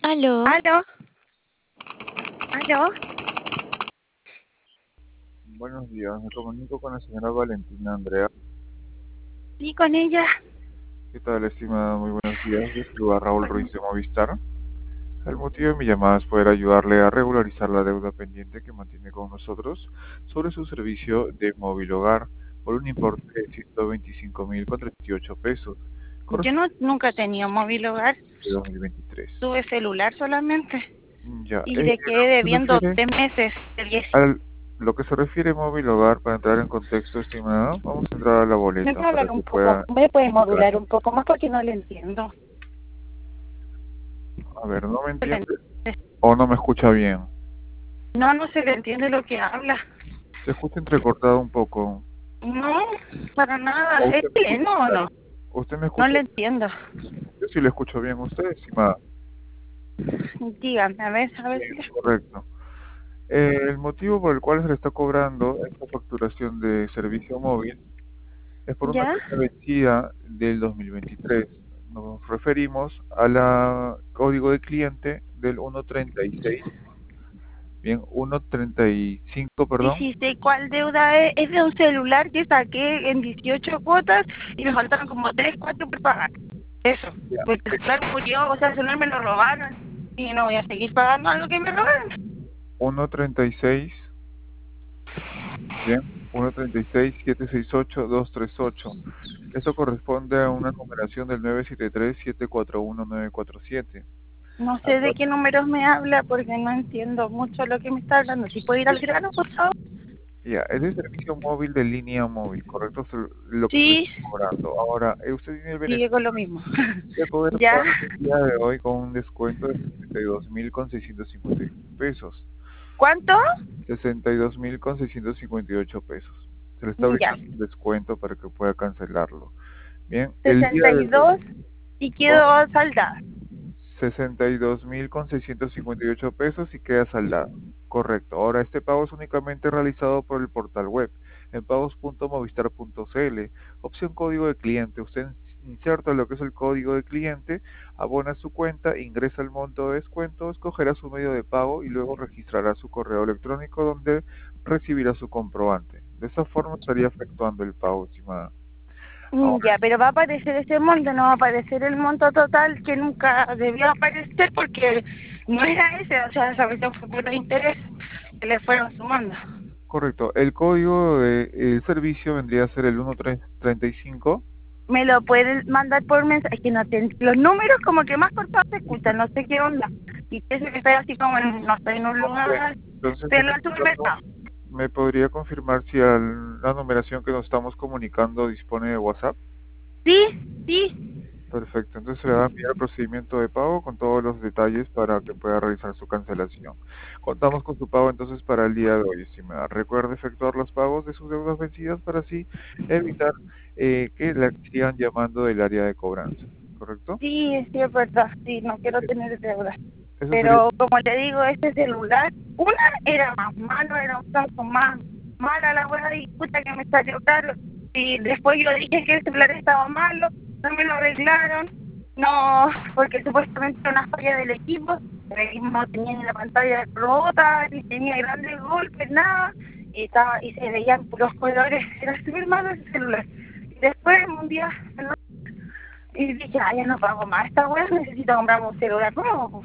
Aló, Aló, aló, Buenos días, me comunico con la señora Valentina Andrea. sí, con ella. ¿Qué tal, estimada? Muy buenos días. Les saluda Raúl Ruiz de Movistar. El motivo de mi llamada es poder ayudarle a regularizar la deuda pendiente que mantiene con nosotros sobre su servicio de móvil hogar por un importe de 125.038 pesos, Yo no, nunca he tenido móvil hogar, de 2023. tuve celular solamente Ya, y le quedé lo que se debiendo refiere 3 meses de 10. al lo que se refiere móvil hogar, para entrar en contexto, estimada, vamos a entrar a la ¿Me boleta puede para hablar que un poco? pueda ¿Me puede explicar. modular un poco más porque no le entiendo? A ver, ¿no me No le entiende entiende. o no me escucha bien? No, no se le entiende lo que habla. Se escucha entrecortado un poco. No, para nada. ¿O ¿Es usted me escucha pleno o claro? no? ¿Usted me No escucha le bien? entiendo. Yo sí le escucho bien a usted, estimada. Dígame, a ver si Bien, le escucho. correcto. El motivo por el cual se le está cobrando esta facturación de servicio móvil es por una ¿Ya? fecha vencida del 2023. Nos referimos a la código de cliente del 136, bien, 135, Sí, perdón. sí, sé cuál deuda es. Es de un celular que saqué en 18 cuotas y me faltaron como 3 4 por pagar. Eso, Ya, porque el celular murió, o sea, el celular me lo robaron y no voy a seguir pagando algo que me robaron. 136. Bien, 136-768-238. Esto corresponde a una numeración del 973-741-947. No sé de Actual- qué números me habla porque no entiendo mucho lo que me está hablando. Si puedo ir al grano, por favor. Ya, es el servicio móvil de línea móvil, ¿correcto? Lo que se le Sí, está cobrando. Ahora, usted tiene el sigue beneficio con lo mismo. de poder ¿Ya? pagar el día de hoy con un descuento de 62.658 pesos. ¿Cuánto? 62.658 pesos. Se le está Ya. brindando un descuento para que pueda cancelarlo. Bien, el día sesenta de y hoy, dos y ¿cómo? quedo saldada. 62.658 pesos y queda saldado. Correcto. Ahora, este pago es únicamente realizado por el portal web en pagos.movistar.cl. Opción código de cliente. Usted inserta lo que es el código de cliente, abona su cuenta, ingresa el monto de descuento, escogerá su medio de pago y luego registrará su correo electrónico donde recibirá su comprobante. De esa forma estaría efectuando el pago, estimada. Ahora, Ya, pero va a aparecer ese monto, no va a aparecer el monto total que nunca debió aparecer porque no era ese, o sea, esa cuestión fue por interés que le fueron sumando. correcto. El código de servicio vendría a ser el 1335. Me lo pueden mandar por mensaje, es que no los números como que más cortados se escuchan, no sé qué onda. Y pienso que estoy así como no estoy en un lugar, Entonces, pero en en el este caso, supermercado. ¿me podría confirmar si la numeración que nos estamos comunicando dispone de WhatsApp? Sí, sí, Perfecto. Entonces se le va a enviar el procedimiento de pago con todos los detalles para que pueda realizar su cancelación. Contamos con su pago entonces para el día de hoy, estimada. Recuerde efectuar los pagos de sus deudas vencidas para así evitar que la sigan llamando del área de cobranza. ¿Correcto? sí, es verdad, sí, no quiero Eso tener deuda. eso sería. Pero como le digo, este celular, una era más malo, era un tanto más mala la buena disputa que me salió caro. Y después yo dije que el celular estaba malo, no me lo arreglaron, no, porque supuestamente era una falla del equipo, el equipo no tenía la pantalla rota, ni tenía grandes golpes, nada, y se veían puros colores, era súper malo ese celular. Y después un día, ¿no? Y dije, ya no pago más esta wea, necesito comprarme un celular nuevo, pues.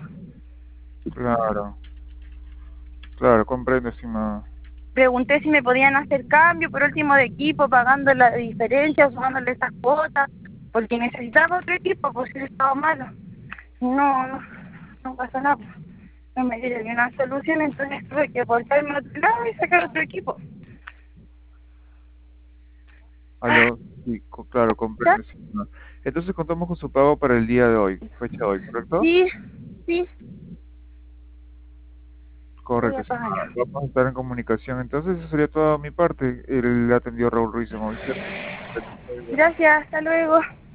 Claro, claro, comprendo, estimada. Pregunté si me podían hacer cambio por último de equipo, pagando la diferencia, sumándole esas cuotas, porque necesitaba otro equipo, pues si estaba malo. No, no, no pasó nada. No me dieron ni una solución, entonces tuve que volverme a otro lado y sacar otro equipo. Ah, Aló, sí, claro, ¿ya? comprendo, estimada. Entonces contamos con su pago para el día de hoy, fecha de hoy, ¿correcto? Sí, sí, voy Correcto, a estimada. pagar. Vamos a estar en comunicación. Entonces, eso sería toda mi parte. Él atendió Raúl Ruiz de Movistar. Gracias, hasta luego.